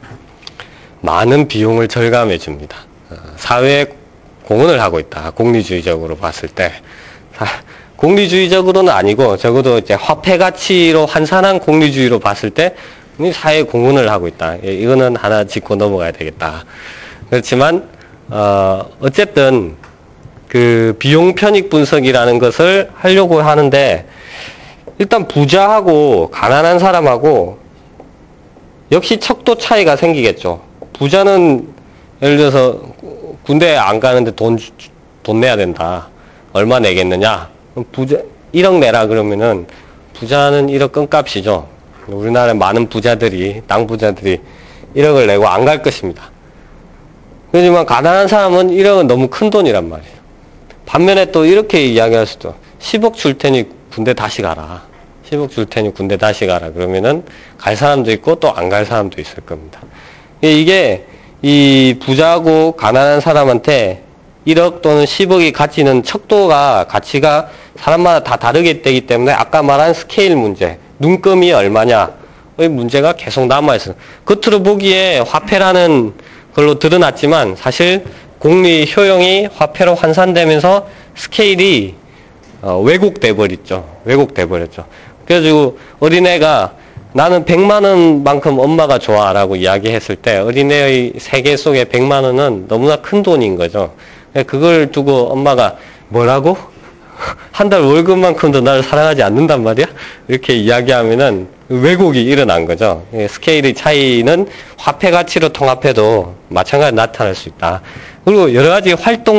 많은 비용을 절감해 줍니다. 사회에 공헌을 하고 있다. 공리주의적으로 봤을 때. 공리주의적으로는 아니고 적어도 이제 화폐 가치로 환산한 공리주의로 봤을 때 사회에 공헌을 하고 있다. 이거는 하나 짚고 넘어가야 되겠다. 그렇지만 어쨌든 그 비용 편익 분석이라는 것을 하려고 하는데 일단 부자하고 가난한 사람하고 역시 척도 차이가 생기겠죠. 부자는 예를 들어서 군대 안 가는데 돈 내야 된다. 얼마 내겠느냐? 부자 1억 내라 그러면은 부자는 1억 껌값이죠. 우리나라의 많은 부자들이 땅 부자들이 1억을 내고 안 갈 것입니다. 그렇지만 가난한 사람은 1억은 너무 큰 돈이란 말이에요. 반면에 또 이렇게 이야기할 수도 10억 줄 테니 군대 다시 가라. 10억 줄 테니 군대 다시 가라. 그러면은 갈 사람도 있고 또 안 갈 사람도 있을 겁니다. 이게 이 부자고 가난한 사람한테 1억 또는 10억이 가치는 가치가 사람마다 다 다르게 되기 때문에 아까 말한 스케일 문제, 눈금이 얼마냐의 문제가 계속 남아있어요. 겉으로 보기에 화폐라는 걸로 드러났지만 사실 공리 효용이 화폐로 환산되면서 스케일이 왜곡돼 버렸죠. 그래가지고 어린애가 나는 100만 원만큼 엄마가 좋아라고 이야기했을 때 어린애의 세계 속에 100만 원은 너무나 큰 돈인 거죠. 그걸 두고 엄마가 뭐라고? 한 달 월급만큼도 나를 사랑하지 않는단 말이야? 이렇게 이야기하면은 왜곡이 일어난 거죠. 스케일의 차이는 화폐 가치로 통합해도 마찬가지로 나타날 수 있다. 그리고 여러 가지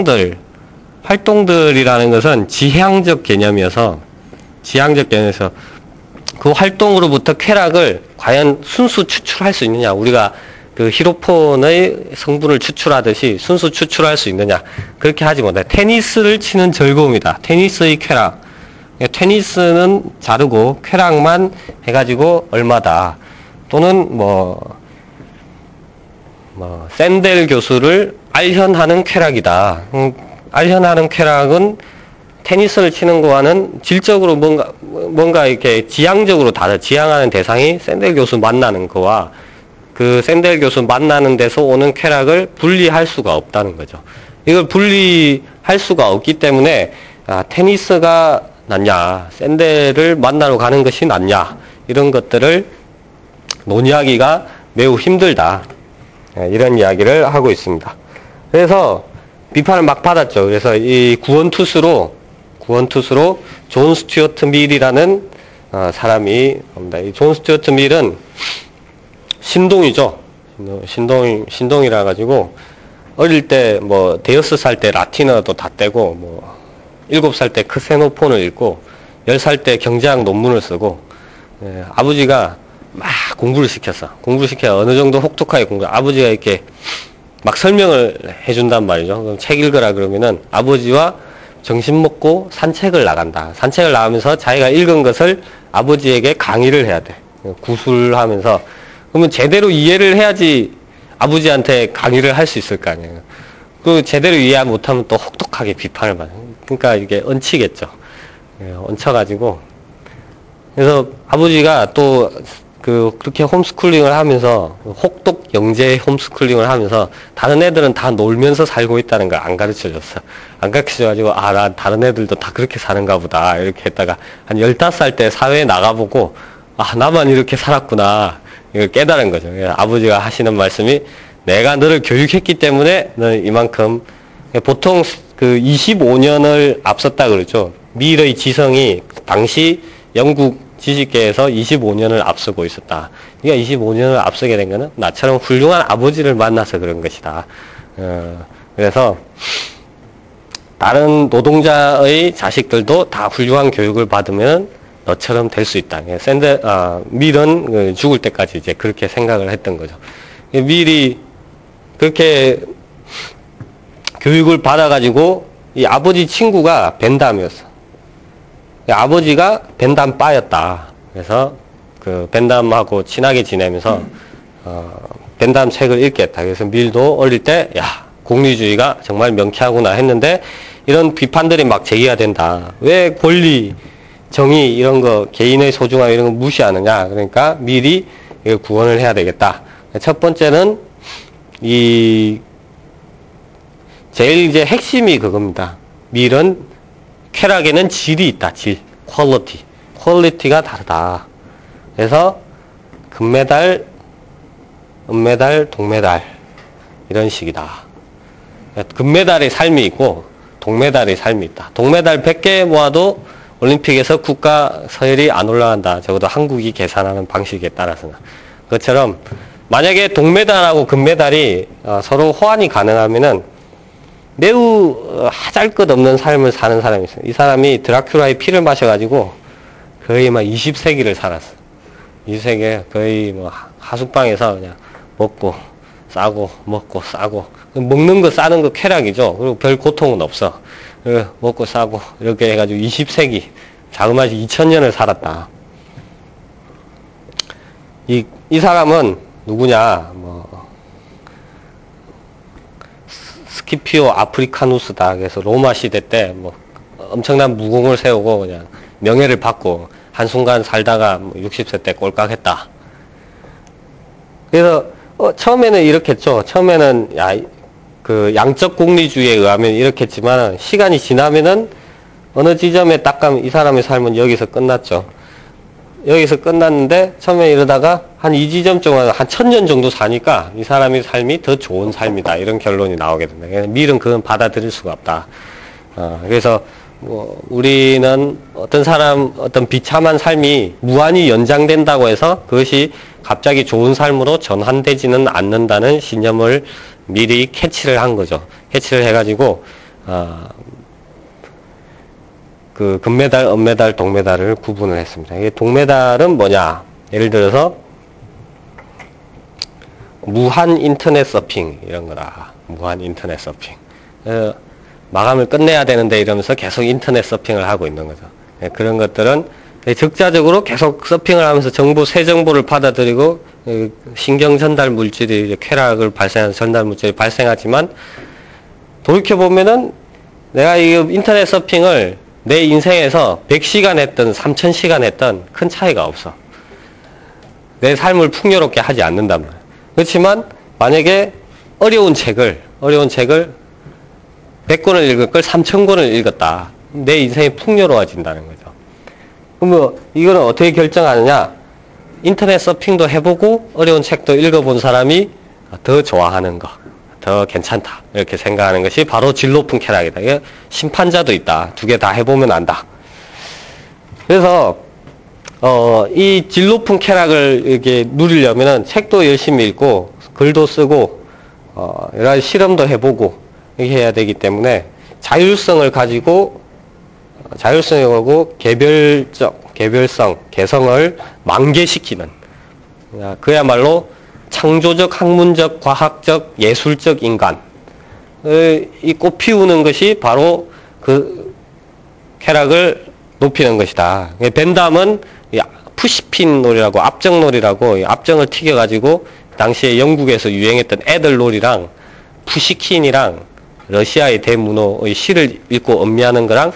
활동들이라는 것은 지향적 개념이어서 그 활동으로부터 쾌락을 과연 순수 추출할 수 있느냐. 우리가 그 히로폰의 성분을 추출하듯이 순수 추출할 수 있느냐. 그렇게 하지 못해. 테니스를 치는 즐거움이다. 테니스의 쾌락. 테니스는 자르고 쾌락만 해가지고 얼마다. 또는 샌델 교수를 알현하는 쾌락이다. 알현하는 쾌락은 테니스를 치는 거와는 질적으로 뭔가 이렇게 지향적으로 다르. 지향하는 대상이 샌델 교수 만나는 거와 그 샌델 교수 만나는 데서 오는 쾌락을 분리할 수가 없다는 거죠. 이걸 분리할 수가 없기 때문에 테니스가 낫냐, 샌델을 만나러 가는 것이 낫냐, 이런 것들을 논의하기가 매우 힘들다. 이런 이야기를 하고 있습니다. 그래서 비판을 막 받았죠. 그래서 이 구원투수로 존 스튜어트 밀이라는 사람이 옵니다. 이 존 스튜어트 밀은 신동이죠. 신동이라 가지고 어릴 때 대여섯 살 때 라틴어도 다 떼고 7살 때 크세노폰을 읽고 10살 때 경제학 논문을 쓰고 아버지가 막 공부를 시켜 어느 정도 혹독하게 아버지가 이렇게 막 설명을 해준단 말이죠. 그럼 책 읽으라 그러면은 아버지와 점심 먹고 산책을 나간다. 산책을 나가면서 자기가 읽은 것을 아버지에게 강의를 해야 돼. 구술하면서. 그러면 제대로 이해를 해야지 아버지한테 강의를 할 수 있을 거 아니에요. 그 제대로 이해 못하면 또 혹독하게 비판을 받아요. 그러니까 이게 얹히겠죠. 얹혀가지고. 그래서 아버지가 또 그렇게 홈스쿨링을 하면서 혹독 영재 홈스쿨링을 하면서 다른 애들은 다 놀면서 살고 있다는 걸 안 가르쳐줬어. 안 가르쳐줘가지고 나 다른 애들도 다 그렇게 사는가 보다 이렇게 했다가 한 15살 때 사회에 나가보고 나만 이렇게 살았구나 이걸 깨달은 거죠. 아버지가 하시는 말씀이 내가 너를 교육했기 때문에 너는 이만큼 보통 그 25년을 앞섰다 그러죠. 밀의 지성이 당시 영국 지식계에서 25년을 앞서고 있었다. 네가 25년을 앞서게 된 것은 나처럼 훌륭한 아버지를 만나서 그런 것이다. 그래서 다른 노동자의 자식들도 다 훌륭한 교육을 받으면 너처럼 될 수 있다. 밀은 죽을 때까지 이제 그렇게 생각을 했던 거죠. 밀이 그렇게 교육을 받아가지고 이 아버지 친구가 벤담이었어. 아버지가 벤담 바였다. 그래서 그 벤담하고 친하게 지내면서 벤담 책을 읽겠다. 그래서 밀도 어릴 때 공리주의가 정말 명쾌하구나 했는데 이런 비판들이 막 제기가 된다. 왜 권리, 정의 이런 거 개인의 소중함 이런 거 무시하느냐. 그러니까 밀이 이걸 구원을 해야 되겠다. 첫 번째는 제일 이제 핵심이 그겁니다. 밀은 쾌락에는 질이 있다. 질, 퀄리티가 다르다. 그래서 금메달, 은메달, 동메달 이런 식이다. 금메달의 삶이 있고 동메달의 삶이 있다. 동메달 100개 모아도 올림픽에서 국가 서열이 안 올라간다. 적어도 한국이 계산하는 방식에 따라서는. 그것처럼 만약에 동메달하고 금메달이 서로 호환이 가능하면은 매우 하잘것없는 삶을 사는 사람이 있어요. 이 사람이 드라큘라의 피를 마셔가지고 거의 막 20세기를 살았어. 20세기에 거의 하숙방에서 그냥 먹고 싸고 먹고 싸고 먹는 거 싸는 거 쾌락이죠. 그리고 별 고통은 없어. 먹고 싸고 이렇게 해가지고 20세기 자그마치 2000년을 살았다. 이 사람은 누구냐? 스키피오 아프리카누스다. 그래서 로마 시대 때 엄청난 무공을 세우고 그냥 명예를 받고 한순간 살다가 60세 때 꼴깍했다. 그래서 처음에는 이렇게 했죠. 처음에는 그 양적 공리주의에 의하면 이렇게 했지만 시간이 지나면은 어느 지점에 딱 가면 이 사람의 삶은 여기서 끝났죠. 여기서 끝났는데 처음에 이러다가 한 이 지점쯤은 한 1000년 정도 사니까 이 사람의 삶이 더 좋은 삶이다. 이런 결론이 나오게 된다. 밀은 그건 받아들일 수가 없다. 그래서 뭐 우리는 어떤 비참한 삶이 무한히 연장된다고 해서 그것이 갑자기 좋은 삶으로 전환되지는 않는다는 신념을 미리 캐치를 한 거죠. 캐치를 해가지고 그 금메달, 은메달, 동메달을 구분을 했습니다. 이게 동메달은 뭐냐? 예를 들어서 무한 인터넷 서핑 이런 거라. 무한 인터넷 서핑. 마감을 끝내야 되는데 이러면서 계속 인터넷 서핑을 하고 있는 거죠. 그런 것들은 적자적으로 계속 서핑을 하면서 새 정보를 받아들이고 신경 전달 물질이 쾌락을 발생하는 전달 물질이 발생하지만 돌이켜보면은 내가 이 인터넷 서핑을 내 인생에서 100시간 했든 3000시간 했든 큰 차이가 없어. 내 삶을 풍요롭게 하지 않는단 말이야. 그렇지만 만약에 어려운 책을 100권을 읽을 걸 3000권을 읽었다. 내 인생이 풍요로워진다는 거죠. 그러면 이거는 어떻게 결정하느냐? 인터넷 서핑도 해보고 어려운 책도 읽어본 사람이 더 좋아하는 거, 더 괜찮다. 이렇게 생각하는 것이 바로 질 높은 쾌락이다. 이게 심판자도 있다. 두 개 다 해보면 안다. 그래서 이 질 높은 쾌락을 이렇게 누리려면은 책도 열심히 읽고 글도 쓰고 여러 가지 실험도 해보고 이렇게 해야 되기 때문에 자율성을 가지고 개별성, 개성을 만개시키는 그야말로 창조적, 학문적, 과학적, 예술적 인간 이 꽃피우는 것이 바로 그 쾌락을 높이는 것이다. 벤담은 푸시핀 놀이라고 앞정놀이라고 앞정을 튀겨가지고 당시에 영국에서 유행했던 애들놀이랑 푸시킨이랑 러시아의 대문호의 시를 읽고 음미하는 거랑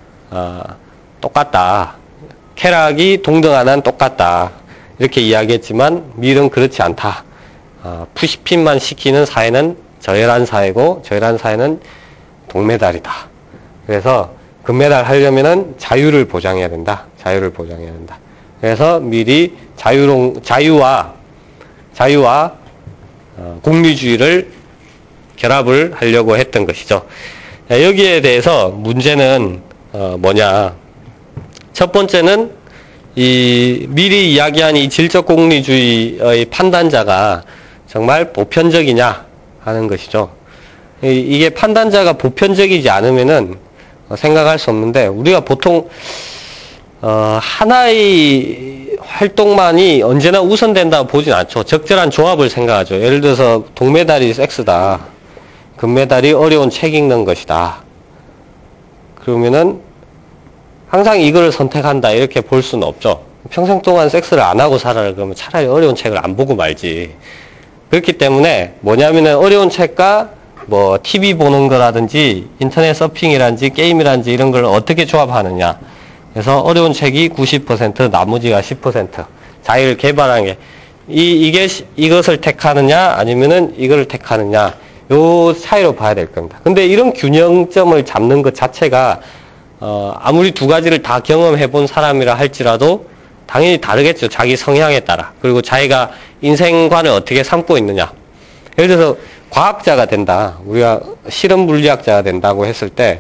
똑같다. 쾌락이 동등하나 똑같다. 이렇게 이야기했지만 밀은 그렇지 않다. 푸시핀만 시키는 사회는 저열한 사회고 저열한 사회는 동메달이다. 그래서 금메달 하려면은 자유를 보장해야 된다. 자유를 보장해야 된다. 그래서 미리 자유와 공리주의를 결합을 하려고 했던 것이죠. 여기에 대해서 문제는 뭐냐? 첫 번째는 미리 이야기한 이 질적 공리주의의 판단자가 정말 보편적이냐 하는 것이죠. 이게 판단자가 보편적이지 않으면은 생각할 수 없는데 우리가 보통 하나의 활동만이 언제나 우선된다고 보진 않죠. 적절한 조합을 생각하죠. 예를 들어서 동메달이 섹스다. 금메달이 어려운 책 읽는 것이다. 그러면은 항상 이걸 선택한다 이렇게 볼 수는 없죠. 평생 동안 섹스를 안 하고 살아라 그러면 차라리 어려운 책을 안 보고 말지. 그렇기 때문에 뭐냐면은 어려운 책과 뭐 TV 보는 거라든지 인터넷 서핑이라든지 게임이라든지 이런 걸 어떻게 조합하느냐. 그래서 어려운 책이 90%, 나머지가 10%. 자기를 개발하는 게 이것을 택하느냐 아니면은 이걸 택하느냐. 요 차이로 봐야 될 겁니다. 근데 이런 균형점을 잡는 것 자체가 아무리 두 가지를 다 경험해 본 사람이라 할지라도 당연히 다르겠죠. 자기 성향에 따라. 그리고 자기가 인생관을 어떻게 삼고 있느냐. 예를 들어서 과학자가 된다. 우리가 실험 물리학자가 된다고 했을 때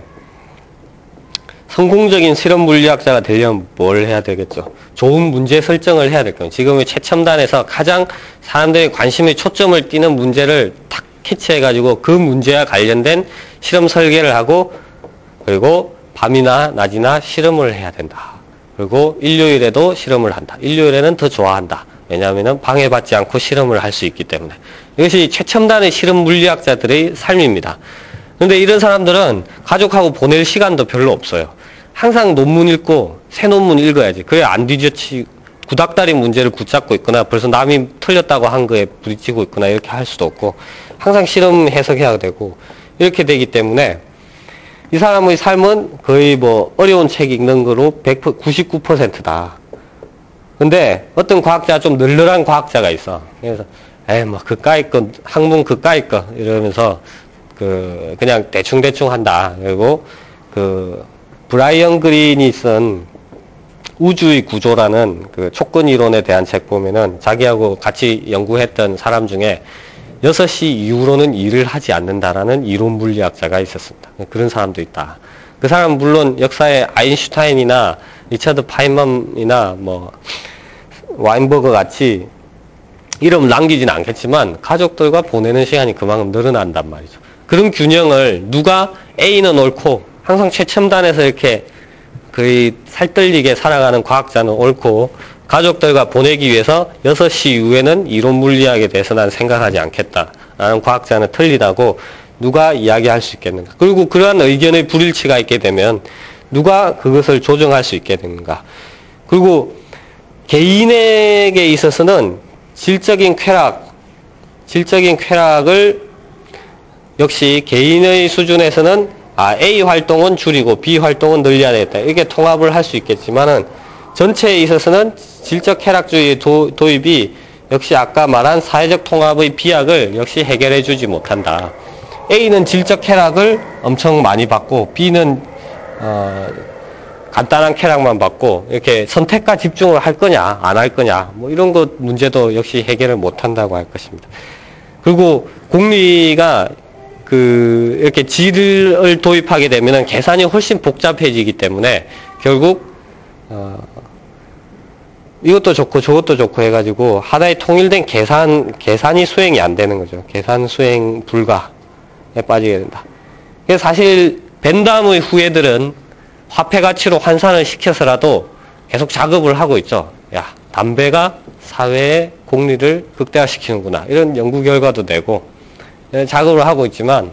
성공적인 실험 물리학자가 되려면 뭘 해야 되겠죠? 좋은 문제 설정을 해야 될 거예요. 지금의 최첨단에서 가장 사람들이 관심의 초점을 띄는 문제를 탁 캐치해가지고 그 문제와 관련된 실험 설계를 하고 그리고 밤이나 낮이나 실험을 해야 된다. 그리고 일요일에도 실험을 한다. 일요일에는 더 좋아한다. 왜냐하면 방해받지 않고 실험을 할 수 있기 때문에. 이것이 최첨단의 실험 물리학자들의 삶입니다. 그런데 이런 사람들은 가족하고 보낼 시간도 별로 없어요. 항상 논문 읽고 새 논문 읽어야지. 그게 안 뒤져치 구닥다리 문제를 붙잡고 있거나 벌써 남이 틀렸다고 한 거에 부딪히고 있거나 이렇게 할 수도 없고 항상 실험 해석해야 되고 이렇게 되기 때문에 이 사람의 삶은 거의 뭐 어려운 책 읽는 거로 99%다. 근데 어떤 과학자 좀 널널한 과학자가 있어. 그래서 뭐 그까이 거 학문 그까이 거 이러면서 그냥 대충 한다. 그리고 브라이언 그린이 쓴 우주의 구조라는 그 촉근 이론에 대한 책 보면은 자기하고 같이 연구했던 사람 중에 6시 이후로는 일을 하지 않는다라는 이론 물리학자가 있었습니다. 그런 사람도 있다. 그 사람은 물론 역사에 아인슈타인이나 리처드 파인만이나 뭐 와인버그 같이 이름 남기지는 않겠지만 가족들과 보내는 시간이 그만큼 늘어난단 말이죠. 그런 균형을 누가 A는 옳고 항상 최첨단에서 이렇게 거의 살떨리게 살아가는 과학자는 옳고 가족들과 보내기 위해서 6시 이후에는 이론 물리학에 대해서 난 생각하지 않겠다라는 과학자는 틀리다고 누가 이야기할 수 있겠는가. 그리고 그러한 의견의 불일치가 있게 되면 누가 그것을 조정할 수 있게 되는가. 그리고 개인에게 있어서는 질적인 쾌락을 역시 개인의 수준에서는 A 활동은 줄이고 B 활동은 늘려야 되겠다. 이렇게 통합을 할 수 있겠지만은 전체에 있어서는 질적 쾌락주의 도입이 역시 아까 말한 사회적 통합의 비약을 역시 해결해 주지 못한다. A는 질적 쾌락을 엄청 많이 받고 B는 간단한 쾌락만 받고 이렇게 선택과 집중을 할 거냐 안 할 거냐 뭐 이런 것 문제도 역시 해결을 못한다고 할 것입니다. 그리고 공리가 이렇게 질을 도입하게 되면 계산이 훨씬 복잡해지기 때문에 결국 이것도 좋고 저것도 좋고 해가지고 하나의 통일된 계산이 수행이 안 되는 거죠. 계산 수행 불가에 빠지게 된다. 그래서 사실 벤담의 후예들은 화폐 가치로 환산을 시켜서라도 계속 작업을 하고 있죠. 야, 담배가 사회의 공리를 극대화시키는구나. 이런 연구 결과도 내고 작업을 하고 있지만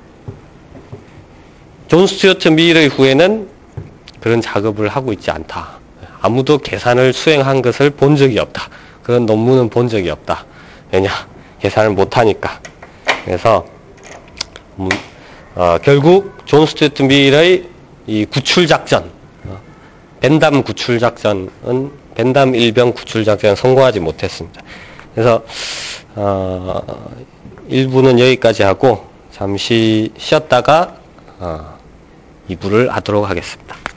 존 스튜어트 밀의 후에는 그런 작업을 하고 있지 않다. 아무도 계산을 수행한 것을 본 적이 없다. 그런 논문은 본 적이 없다. 왜냐? 계산을 못하니까. 그래서 결국 존 스튜어트 밀의 이 구출작전, 벤담 구출작전은 벤담 일병 구출작전은 성공하지 못했습니다. 그래서 1부는 여기까지 하고 잠시 쉬었다가 2부를 하도록 하겠습니다.